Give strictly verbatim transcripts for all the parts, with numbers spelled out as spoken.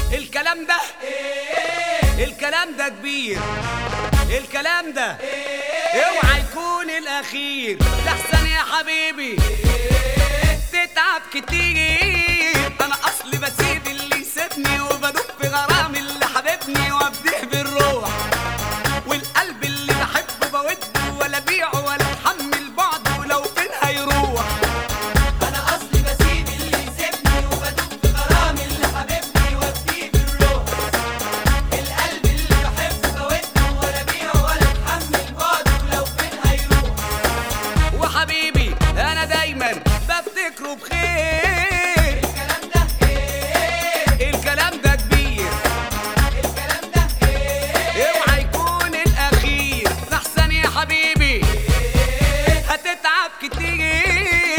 الكلام ده الكلام ده كبير، الكلام ده اوعى يكون الاخير، لحسن يا حبيبي تتعب كتير. انا اصلي بسيب اللي يسيبني وبدوب في غرام اللي حبيبني وابديه بالروح، والقلب اللي بحبه بوده ولا بيعه ولا اتحمل بعده ولو فين هيروح. انا اصلي بسيب اللي يسيبني وبدوب في غرام اللي حبيبني وابديه بالروح، القلب اللي بحبه بوده ولا بيعه ولا اتحمل بعده ولو فين هيروح. وحبيبي انا دايما بفتكره بخير، الكلام ده ايه الكلام ده كبير، الكلام ده ايه اوعى يكون الاخير، لحسن يا حبيبي هتتعب كتير.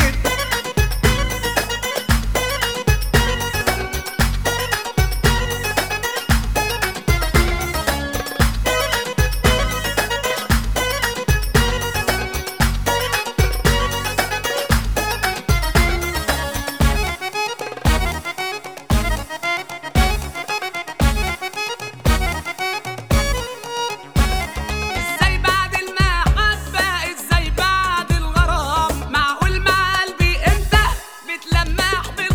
ازاي بعد المحبة ازاي بعد الغرام، معقول مع قلبي انت بتلمح